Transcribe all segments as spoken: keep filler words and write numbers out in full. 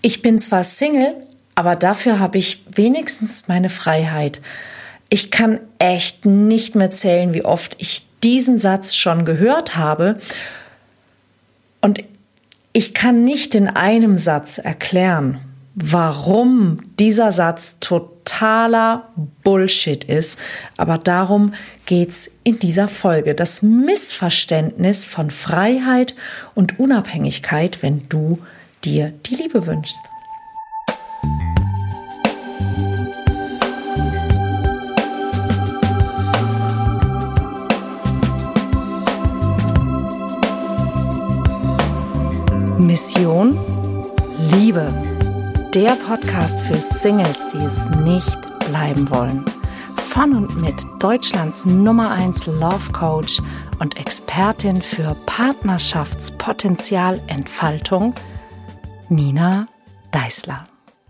Ich bin zwar Single, aber dafür habe ich wenigstens meine Freiheit. Ich kann echt nicht mehr zählen, wie oft ich diesen Satz schon gehört habe. Und ich kann nicht in einem Satz erklären, warum dieser Satz totaler Bullshit ist. Aber darum geht's in dieser Folge. Das Missverständnis von Freiheit und Unabhängigkeit, wenn du dir die Liebe wünschst. Mission Liebe. Der Podcast für Singles, die es nicht bleiben wollen. Von und mit Deutschlands Nummer eins Love Coach und Expertin für Partnerschaftspotenzialentfaltung, Nina Deißler.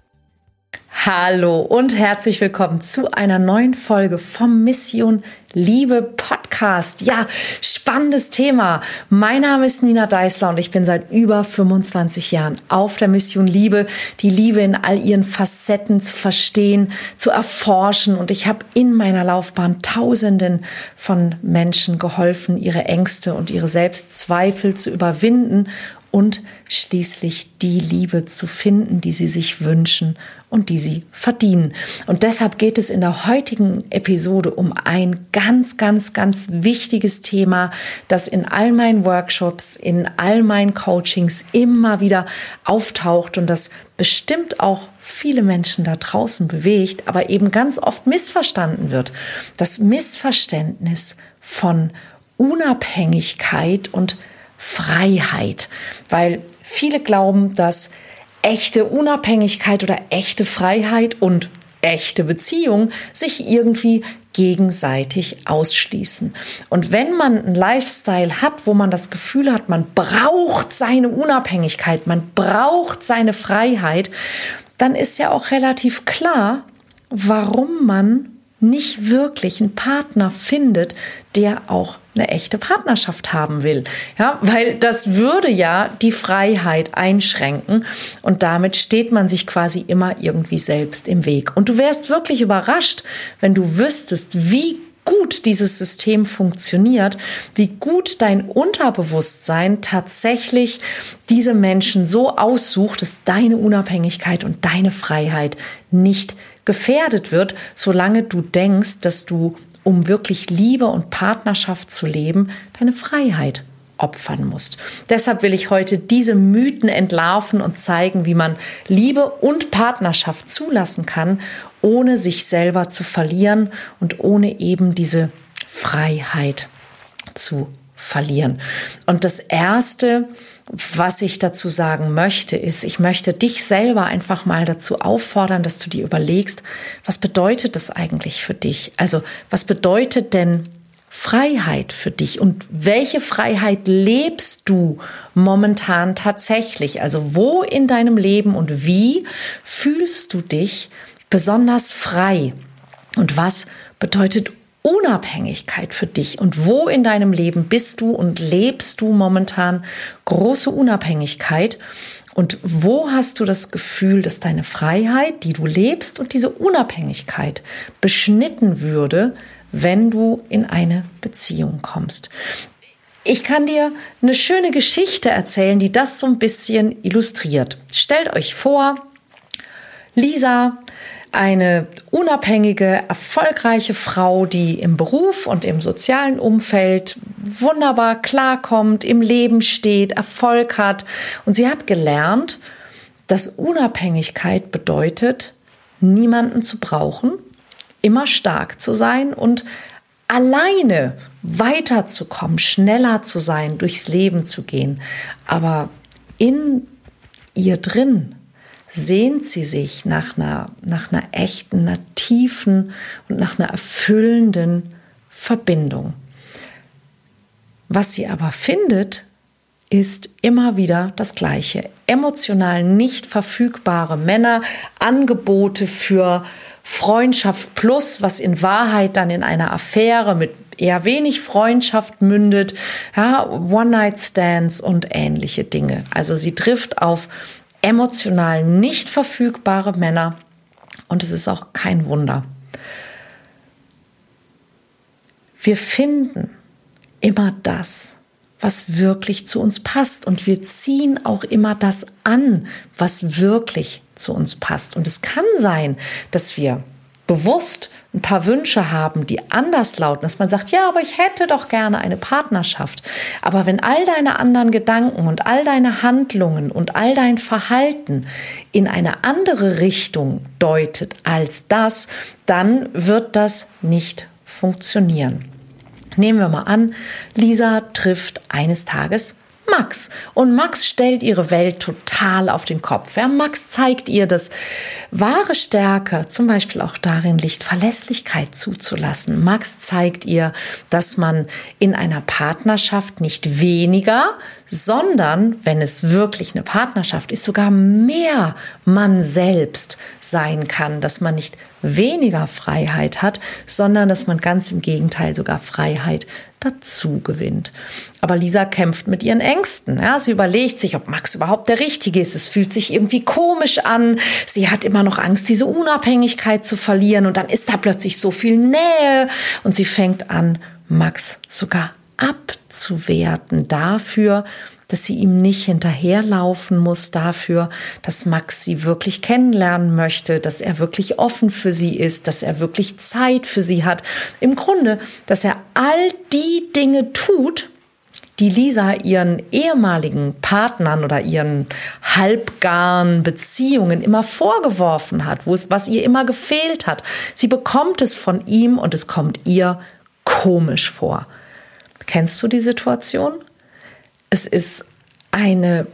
Hallo und herzlich willkommen zu einer neuen Folge vom Mission Liebe Podcast. Ja, spannendes Thema. Mein Name ist Nina Deißler und ich bin seit über fünfundzwanzig Jahren auf der Mission Liebe, die Liebe in all ihren Facetten zu verstehen, zu erforschen. Und ich habe in meiner Laufbahn Tausenden von Menschen geholfen, ihre Ängste und ihre Selbstzweifel zu überwinden und schließlich die Liebe zu finden, die sie sich wünschen und die sie verdienen. Und deshalb geht es in der heutigen Episode um ein ganz, ganz, ganz wichtiges Thema, das in all meinen Workshops, in all meinen Coachings immer wieder auftaucht und das bestimmt auch viele Menschen da draußen bewegt, aber eben ganz oft missverstanden wird. Das Missverständnis von Unabhängigkeit und Freiheit, weil viele glauben, dass echte Unabhängigkeit oder echte Freiheit und echte Beziehung sich irgendwie gegenseitig ausschließen. Und wenn man einen Lifestyle hat, wo man das Gefühl hat, man braucht seine Unabhängigkeit, man braucht seine Freiheit, dann ist ja auch relativ klar, warum man nicht wirklich einen Partner findet, der auch eine echte Partnerschaft haben will. Ja, weil das würde ja die Freiheit einschränken und damit steht man sich quasi immer irgendwie selbst im Weg. Und du wärst wirklich überrascht, wenn du wüsstest, wie gut dieses System funktioniert, wie gut dein Unterbewusstsein tatsächlich diese Menschen so aussucht, dass deine Unabhängigkeit und deine Freiheit nicht gefährdet wird, solange du denkst, dass du, um wirklich Liebe und Partnerschaft zu leben, deine Freiheit opfern musst. Deshalb will ich heute diese Mythen entlarven und zeigen, wie man Liebe und Partnerschaft zulassen kann, ohne sich selber zu verlieren und ohne eben diese Freiheit zu verlieren. Und das Erste, was ich dazu sagen möchte, ist, ich möchte dich selber einfach mal dazu auffordern, dass du dir überlegst, was bedeutet das eigentlich für dich? Also, was bedeutet denn Freiheit für dich und welche Freiheit lebst du momentan tatsächlich? Also, wo in deinem Leben und wie fühlst du dich besonders frei? Und was bedeutet Unabhängigkeit für dich und wo in deinem Leben bist du und lebst du momentan große Unabhängigkeit und wo hast du das Gefühl, dass deine Freiheit, die du lebst und diese Unabhängigkeit beschnitten würde, wenn du in eine Beziehung kommst? Ich kann dir eine schöne Geschichte erzählen, die das so ein bisschen illustriert. Stellt euch vor, Lisa, eine unabhängige, erfolgreiche Frau, die im Beruf und im sozialen Umfeld wunderbar klarkommt, im Leben steht, Erfolg hat. Und sie hat gelernt, dass Unabhängigkeit bedeutet, niemanden zu brauchen, immer stark zu sein und alleine weiterzukommen, schneller zu sein, durchs Leben zu gehen. Aber in ihr drin sehnt sie sich nach einer, nach einer echten, einer tiefen und nach einer erfüllenden Verbindung. Was sie aber findet, ist immer wieder das Gleiche. Emotional nicht verfügbare Männer, Angebote für Freundschaft plus, was in Wahrheit dann in einer Affäre mit eher wenig Freundschaft mündet, ja, One-Night-Stands und ähnliche Dinge. Also sie trifft auf emotional nicht verfügbare Männer. Und es ist auch kein Wunder. Wir finden immer das, was wirklich zu uns passt. Und wir ziehen auch immer das an, was wirklich zu uns passt. Und es kann sein, dass wir bewusst ein paar Wünsche haben, die anders lauten, dass man sagt, ja, aber ich hätte doch gerne eine Partnerschaft. Aber wenn all deine anderen Gedanken und all deine Handlungen und all dein Verhalten in eine andere Richtung deutet als das, dann wird das nicht funktionieren. Nehmen wir mal an, Lisa trifft eines Tages Max. Und Max stellt ihre Welt total auf den Kopf. Ja, Max zeigt ihr, dass wahre Stärke zum Beispiel auch darin liegt, Verlässlichkeit zuzulassen. Max zeigt ihr, dass man in einer Partnerschaft nicht weniger, sondern, wenn es wirklich eine Partnerschaft ist, sogar mehr man selbst sein kann, dass man nicht weniger Freiheit hat, sondern dass man ganz im Gegenteil sogar Freiheit dazu gewinnt. Aber Lisa kämpft mit ihren Ängsten. Ja, sie überlegt sich, ob Max überhaupt der Richtige ist. Es fühlt sich irgendwie komisch an. Sie hat immer noch Angst, diese Unabhängigkeit zu verlieren. Und dann ist da plötzlich so viel Nähe. Und sie fängt an, Max sogar abzuwerten dafür, dass sie ihm nicht hinterherlaufen muss, dafür, dass Max sie wirklich kennenlernen möchte, dass er wirklich offen für sie ist, dass er wirklich Zeit für sie hat. Im Grunde, dass er all die Dinge tut, die Lisa ihren ehemaligen Partnern oder ihren halbgaren Beziehungen immer vorgeworfen hat, wo es, was ihr immer gefehlt hat. Sie bekommt es von ihm und es kommt ihr komisch vor. Kennst du die Situation? Es ist eine,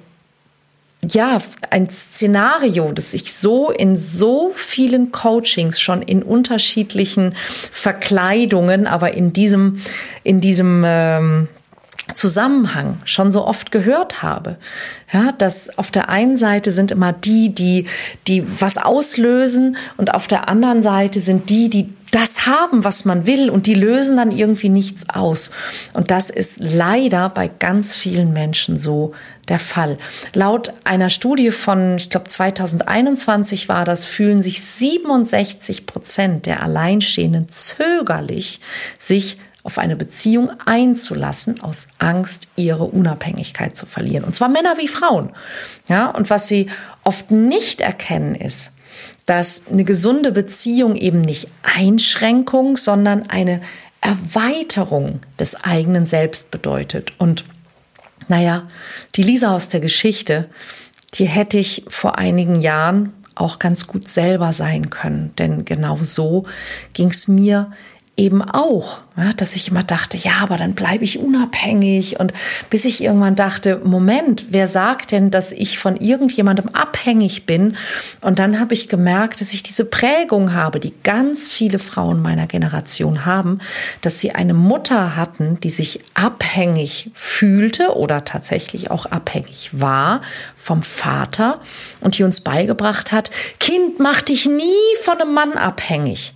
ja, ein Szenario, das ich so in so vielen Coachings schon in unterschiedlichen Verkleidungen, aber in diesem, in diesem ähm, Zusammenhang schon so oft gehört habe. Ja, dass auf der einen Seite sind immer die, die, die was auslösen und auf der anderen Seite sind die, die das haben, was man will und die lösen dann irgendwie nichts aus. Und das ist leider bei ganz vielen Menschen so der Fall. Laut einer Studie von, ich glaube zwanzig einundzwanzig war das, fühlen sich siebenundsechzig Prozent der Alleinstehenden zögerlich, sich auf eine Beziehung einzulassen, aus Angst, ihre Unabhängigkeit zu verlieren. Und zwar Männer wie Frauen. Ja, und was sie oft nicht erkennen ist, dass eine gesunde Beziehung eben nicht Einschränkung, sondern eine Erweiterung des eigenen Selbst bedeutet. Und naja, die Lisa aus der Geschichte, die hätte ich vor einigen Jahren auch ganz gut selber sein können. Denn genau so ging es mir eben auch, ja, dass ich immer dachte, ja, aber dann bleibe ich unabhängig, und bis ich irgendwann dachte, Moment, wer sagt denn, dass ich von irgendjemandem abhängig bin? Und dann habe ich gemerkt, dass ich diese Prägung habe, die ganz viele Frauen meiner Generation haben, dass sie eine Mutter hatten, die sich abhängig fühlte oder tatsächlich auch abhängig war vom Vater und die uns beigebracht hat, Kind, mach dich nie von einem Mann abhängig.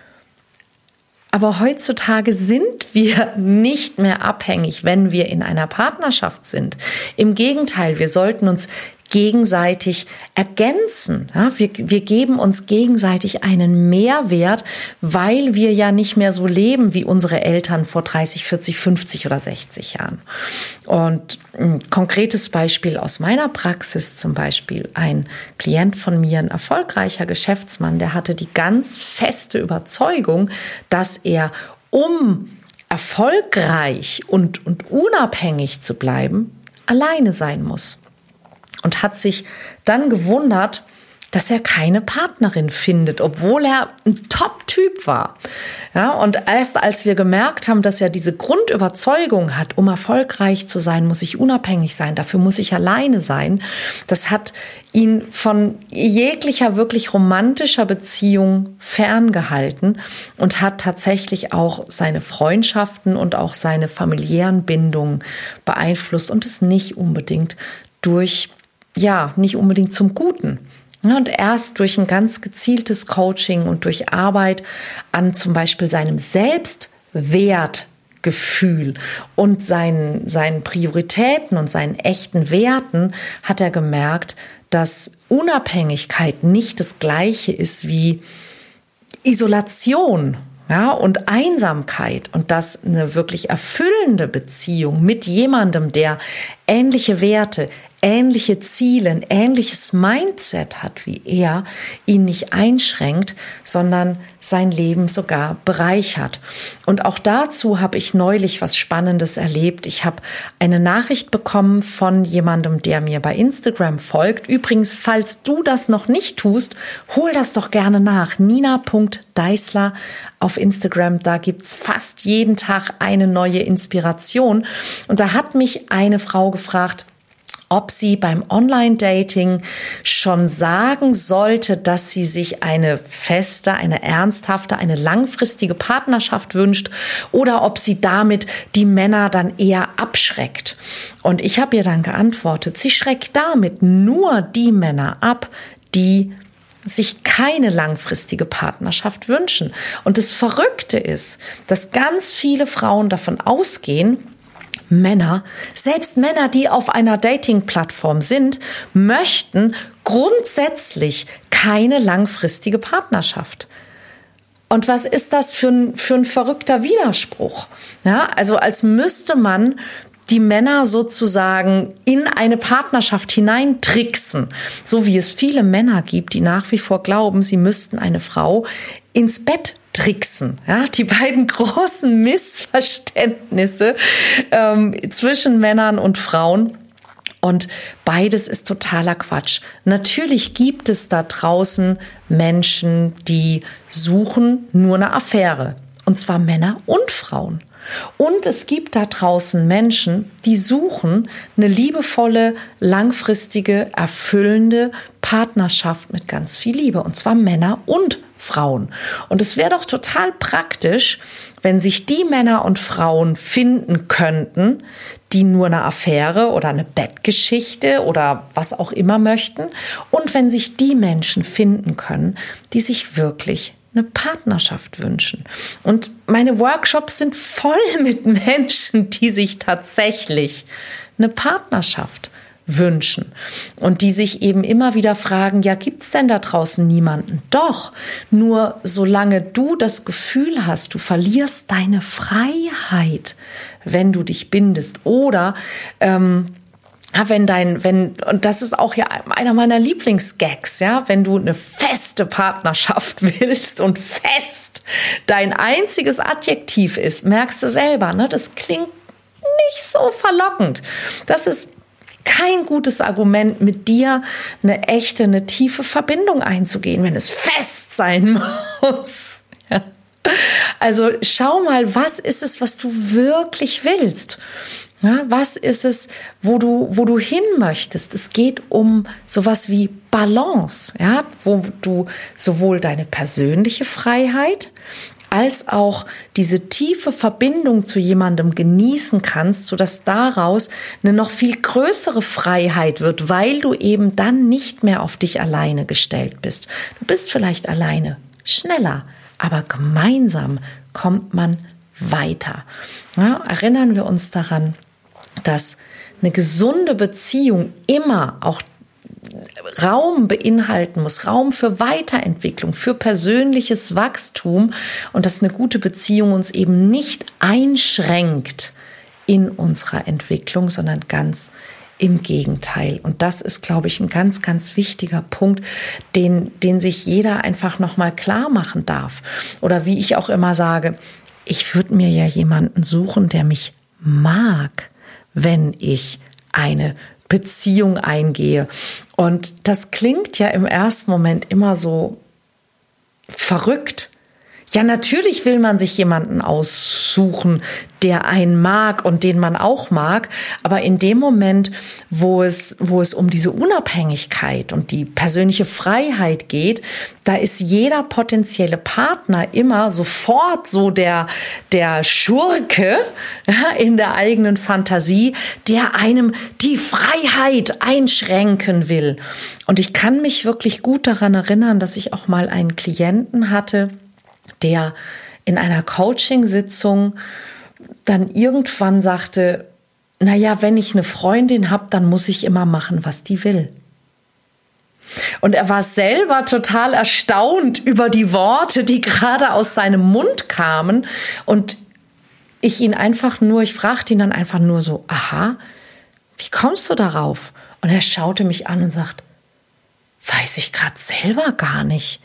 Aber heutzutage sind wir nicht mehr abhängig, wenn wir in einer Partnerschaft sind. Im Gegenteil, wir sollten uns gegenseitig ergänzen. Ja, wir, wir geben uns gegenseitig einen Mehrwert, weil wir ja nicht mehr so leben wie unsere Eltern vor dreißig, vierzig, fünfzig oder sechzig Jahren. Und ein konkretes Beispiel aus meiner Praxis, zum Beispiel ein Klient von mir, ein erfolgreicher Geschäftsmann, der hatte die ganz feste Überzeugung, dass er, um erfolgreich und, und unabhängig zu bleiben, alleine sein muss. Und hat sich dann gewundert, dass er keine Partnerin findet, obwohl er ein Top-Typ war. Ja, und erst als wir gemerkt haben, dass er diese Grundüberzeugung hat, um erfolgreich zu sein, muss ich unabhängig sein, dafür muss ich alleine sein, das hat ihn von jeglicher wirklich romantischer Beziehung ferngehalten und hat tatsächlich auch seine Freundschaften und auch seine familiären Bindungen beeinflusst und es nicht unbedingt durch ja, nicht unbedingt zum Guten. Und erst durch ein ganz gezieltes Coaching und durch Arbeit an zum Beispiel seinem Selbstwertgefühl und seinen, seinen Prioritäten und seinen echten Werten hat er gemerkt, dass Unabhängigkeit nicht das Gleiche ist wie Isolation, ja, und Einsamkeit, und dass eine wirklich erfüllende Beziehung mit jemandem, der ähnliche Werte, ähnliche Ziele, ein ähnliches Mindset hat wie er, ihn nicht einschränkt, sondern sein Leben sogar bereichert. Und auch dazu habe ich neulich was Spannendes erlebt. Ich habe eine Nachricht bekommen von jemandem, der mir bei Instagram folgt. Übrigens, falls du das noch nicht tust, hol das doch gerne nach. nina punkt deisler auf Instagram. Da gibt's fast jeden Tag eine neue Inspiration. Und da hat mich eine Frau gefragt, ob sie beim Online-Dating schon sagen sollte, dass sie sich eine feste, eine ernsthafte, eine langfristige Partnerschaft wünscht oder ob sie damit die Männer dann eher abschreckt. Und ich habe ihr dann geantwortet, sie schreckt damit nur die Männer ab, die sich keine langfristige Partnerschaft wünschen. Und das Verrückte ist, dass ganz viele Frauen davon ausgehen, Männer, selbst Männer, die auf einer Dating-Plattform sind, möchten grundsätzlich keine langfristige Partnerschaft. Und was ist das für ein, für ein verrückter Widerspruch? Ja, also als müsste man die Männer sozusagen in eine Partnerschaft hineintricksen, so wie es viele Männer gibt, die nach wie vor glauben, sie müssten eine Frau ins Bett tricksen. Ja, die beiden großen Missverständnisse ähm, zwischen Männern und Frauen. Und beides ist totaler Quatsch. Natürlich gibt es da draußen Menschen, die suchen nur eine Affäre. Und zwar Männer und Frauen. Und es gibt da draußen Menschen, die suchen eine liebevolle, langfristige, erfüllende Partnerschaft mit ganz viel Liebe. Und zwar Männer und Frauen. Und es wäre doch total praktisch, wenn sich die Männer und Frauen finden könnten, die nur eine Affäre oder eine Bettgeschichte oder was auch immer möchten. Und wenn sich die Menschen finden können, die sich wirklich eine Partnerschaft wünschen. Und meine Workshops sind voll mit Menschen, die sich tatsächlich eine Partnerschaft wünschen und die sich eben immer wieder fragen, ja, gibt's denn da draußen niemanden? Doch, nur solange du das Gefühl hast, du verlierst deine Freiheit, wenn du dich bindest oder ähm, Ja, wenn dein, wenn, und das ist auch ja einer meiner Lieblingsgags, ja, wenn du eine feste Partnerschaft willst und fest dein einziges Adjektiv ist, merkst du selber, ne, das klingt nicht so verlockend. Das ist kein gutes Argument, mit dir eine echte, eine tiefe Verbindung einzugehen, wenn es fest sein muss. Ja. Also schau mal, was ist es, was du wirklich willst? Ja, was ist es, wo du, wo du hin möchtest? Es geht um sowas wie Balance, ja, wo du sowohl deine persönliche Freiheit als auch diese tiefe Verbindung zu jemandem genießen kannst, sodass daraus eine noch viel größere Freiheit wird, weil du eben dann nicht mehr auf dich alleine gestellt bist. Du bist vielleicht alleine schneller, aber gemeinsam kommt man weiter. Ja, erinnern wir uns daran, dass eine gesunde Beziehung immer auch Raum beinhalten muss, Raum für Weiterentwicklung, für persönliches Wachstum und dass eine gute Beziehung uns eben nicht einschränkt in unserer Entwicklung, sondern ganz im Gegenteil. Und das ist, glaube ich, ein ganz, ganz wichtiger Punkt, den, den sich jeder einfach nochmal klar machen darf. Oder wie ich auch immer sage, ich würde mir ja jemanden suchen, der mich mag, wenn ich eine Beziehung eingehe. Und das klingt ja im ersten Moment immer so verrückt. Ja, natürlich will man sich jemanden aussuchen, der einen mag und den man auch mag. Aber in dem Moment, wo es, wo es um diese Unabhängigkeit und die persönliche Freiheit geht, da ist jeder potenzielle Partner immer sofort so der, der Schurke ja, in der eigenen Fantasie, der einem die Freiheit einschränken will. Und ich kann mich wirklich gut daran erinnern, dass ich auch mal einen Klienten hatte, der in einer Coaching-Sitzung dann irgendwann sagte, naja, wenn ich eine Freundin habe, dann muss ich immer machen, was die will. Und er war selber total erstaunt über die Worte, die gerade aus seinem Mund kamen. Und ich ihn einfach nur, ich fragte ihn dann einfach nur so, aha, wie kommst du darauf? Und er schaute mich an und sagt, weiß ich gerade selber gar nicht.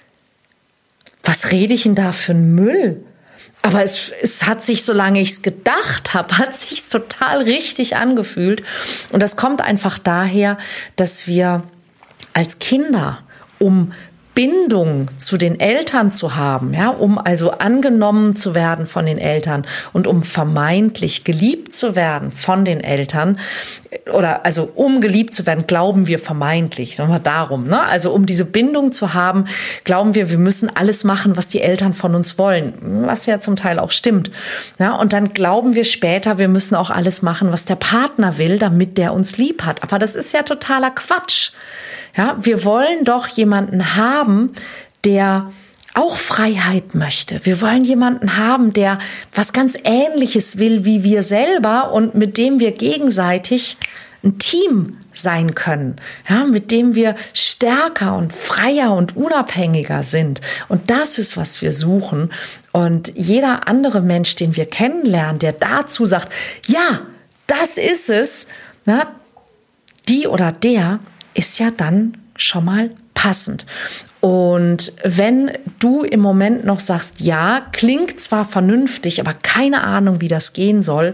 Was rede ich denn da für einen Müll? Aber es, es hat sich, solange ich es gedacht habe, hat sich total richtig angefühlt. Und das kommt einfach daher, dass wir als Kinder, um Bindung zu den Eltern zu haben, ja, um also angenommen zu werden von den Eltern und um vermeintlich geliebt zu werden von den Eltern, oder also um geliebt zu werden, glauben wir vermeintlich, sagen wir darum, ne? Also um diese Bindung zu haben, glauben wir, wir müssen alles machen, was die Eltern von uns wollen, was ja zum Teil auch stimmt. Ja, und dann glauben wir später, wir müssen auch alles machen, was der Partner will, damit der uns lieb hat. Aber das ist ja totaler Quatsch. Ja, wir wollen doch jemanden haben, der auch Freiheit möchte. Wir wollen jemanden haben, der was ganz Ähnliches will wie wir selber und mit dem wir gegenseitig ein Team sein können, ja, mit dem wir stärker und freier und unabhängiger sind. Und das ist, was wir suchen. Und jeder andere Mensch, den wir kennenlernen, der dazu sagt, ja, das ist es, na, die oder der, ist ja dann schon mal passend. Und wenn du im Moment noch sagst, ja, klingt zwar vernünftig, aber keine Ahnung, wie das gehen soll,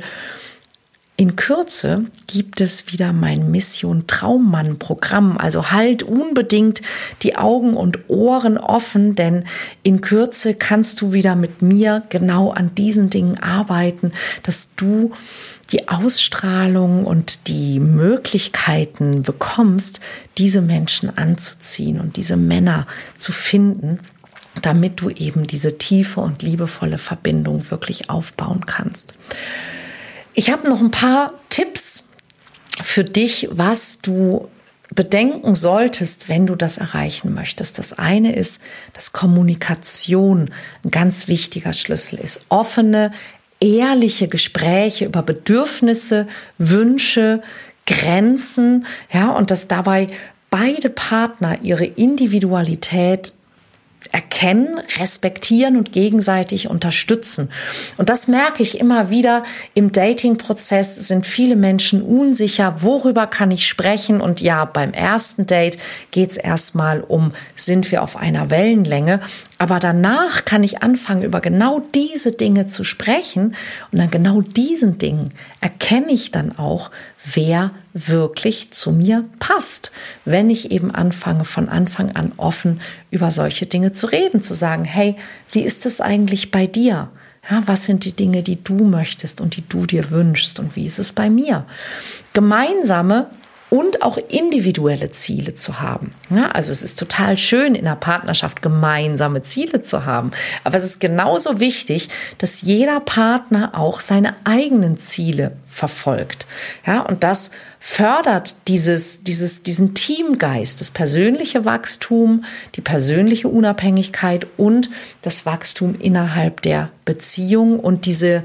in Kürze gibt es wieder mein Mission Traummann-Programm. Also halt unbedingt die Augen und Ohren offen, denn in Kürze kannst du wieder mit mir genau an diesen Dingen arbeiten, dass du die Ausstrahlung und die Möglichkeiten bekommst, diese Menschen anzuziehen und diese Männer zu finden, damit du eben diese tiefe und liebevolle Verbindung wirklich aufbauen kannst. Ich habe noch ein paar Tipps für dich, was du bedenken solltest, wenn du das erreichen möchtest. Das eine ist, dass Kommunikation ein ganz wichtiger Schlüssel ist. Offene, ehrliche Gespräche über Bedürfnisse, Wünsche, Grenzen, ja, und dass dabei beide Partner ihre Individualität erkennen, respektieren und gegenseitig unterstützen. Und das merke ich immer wieder. Im Dating-Prozess sind viele Menschen unsicher, worüber kann ich sprechen? Und ja, beim ersten Date geht es erstmal um, sind wir auf einer Wellenlänge? Aber danach kann ich anfangen, über genau diese Dinge zu sprechen. Und an genau diesen Dingen erkenne ich dann auch, wer wirklich zu mir passt, wenn ich eben anfange, von Anfang an offen über solche Dinge zu reden, zu sagen, hey, wie ist es eigentlich bei dir? Ja, was sind die Dinge, die du möchtest und die du dir wünschst und wie ist es bei mir? Gemeinsame und auch individuelle Ziele zu haben. Ja, also es ist total schön, in einer Partnerschaft gemeinsame Ziele zu haben. Aber es ist genauso wichtig, dass jeder Partner auch seine eigenen Ziele verfolgt. Ja, und das fördert dieses, dieses, diesen Teamgeist, das persönliche Wachstum, die persönliche Unabhängigkeit und das Wachstum innerhalb der Beziehung und diese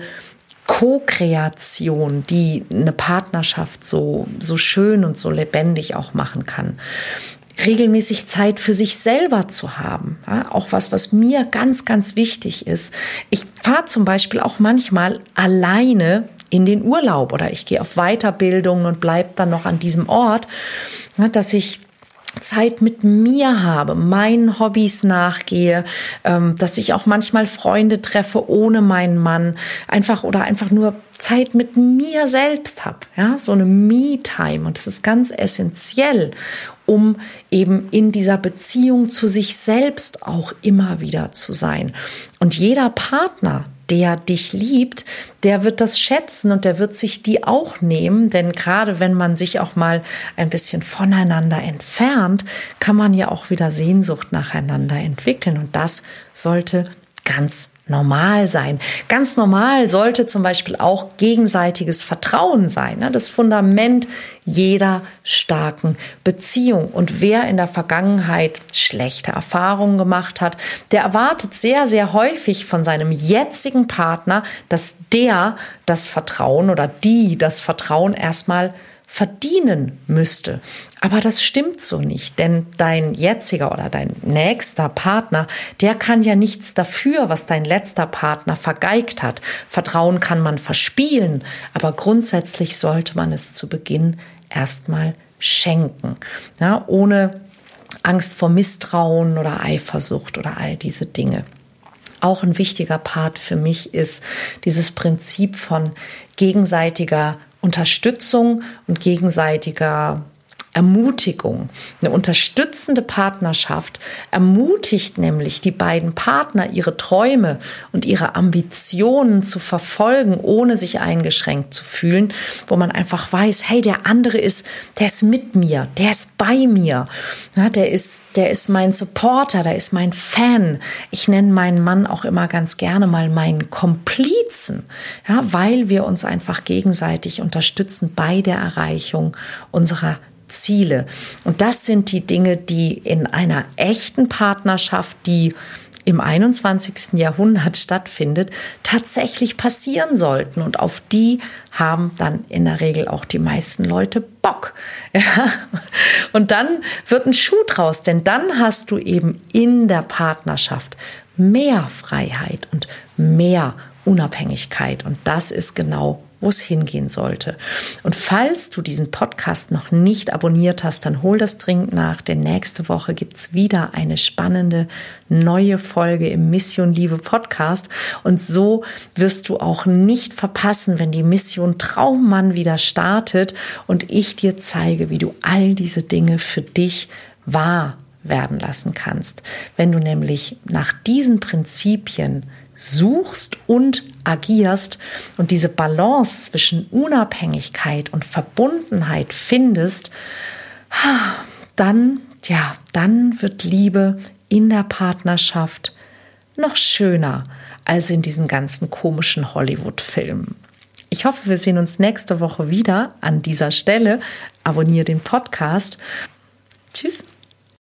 Co-Kreation, die eine Partnerschaft so, so schön und so lebendig auch machen kann. Regelmäßig Zeit für sich selber zu haben. Ja, auch was, was mir ganz, ganz wichtig ist. Ich fahre zum Beispiel auch manchmal alleine in den Urlaub oder ich gehe auf Weiterbildung und bleibe dann noch an diesem Ort, ja, dass ich Zeit mit mir habe, meinen Hobbys nachgehe, ähm, dass ich auch manchmal Freunde treffe ohne meinen Mann, einfach oder einfach nur Zeit mit mir selbst habe, ja, so eine Me-Time und das ist ganz essentiell, um eben in dieser Beziehung zu sich selbst auch immer wieder zu sein. Und jeder Partner, der dich liebt, der wird das schätzen und der wird sich die auch nehmen, denn gerade wenn man sich auch mal ein bisschen voneinander entfernt, kann man ja auch wieder Sehnsucht nacheinander entwickeln und das sollte ganz normal sein. Ganz normal sollte zum Beispiel auch gegenseitiges Vertrauen sein, das Fundament jeder starken Beziehung. Und wer in der Vergangenheit schlechte Erfahrungen gemacht hat, der erwartet sehr, sehr häufig von seinem jetzigen Partner, dass der das Vertrauen oder die das Vertrauen erstmal verdienen müsste. Aber das stimmt so nicht, denn dein jetziger oder dein nächster Partner, der kann ja nichts dafür, was dein letzter Partner vergeigt hat. Vertrauen kann man verspielen, aber grundsätzlich sollte man es zu Beginn erstmal schenken, ja, ohne Angst vor Misstrauen oder Eifersucht oder all diese Dinge. Auch ein wichtiger Part für mich ist dieses Prinzip von gegenseitiger Unterstützung und gegenseitiger Ermutigung. Eine unterstützende Partnerschaft ermutigt nämlich die beiden Partner, ihre Träume und ihre Ambitionen zu verfolgen, ohne sich eingeschränkt zu fühlen, wo man einfach weiß, hey, der andere ist, der ist mit mir, der ist bei mir, ja, der ist, der ist mein Supporter, der ist mein Fan. Ich nenne meinen Mann auch immer ganz gerne mal meinen Komplizen, ja, weil wir uns einfach gegenseitig unterstützen bei der Erreichung unserer Ziele. Und das sind die Dinge, die in einer echten Partnerschaft, die im einundzwanzigsten Jahrhundert stattfindet, tatsächlich passieren sollten. Und auf die haben dann in der Regel auch die meisten Leute Bock. Ja? Und dann wird ein Schuh draus, denn dann hast du eben in der Partnerschaft mehr Freiheit und mehr Unabhängigkeit. Und das ist genau, wo es hingehen sollte. Und falls du diesen Podcast noch nicht abonniert hast, dann hol das dringend nach, denn nächste Woche gibt es wieder eine spannende neue Folge im Mission Liebe Podcast. Und so wirst du auch nicht verpassen, wenn die Mission Traummann wieder startet und ich dir zeige, wie du all diese Dinge für dich wahr werden lassen kannst. Wenn du nämlich nach diesen Prinzipien suchst und agierst und diese Balance zwischen Unabhängigkeit und Verbundenheit findest, dann, ja, dann wird Liebe in der Partnerschaft noch schöner als in diesen ganzen komischen Hollywood-Filmen. Ich hoffe, wir sehen uns nächste Woche wieder an dieser Stelle. Abonniere den Podcast. Tschüss.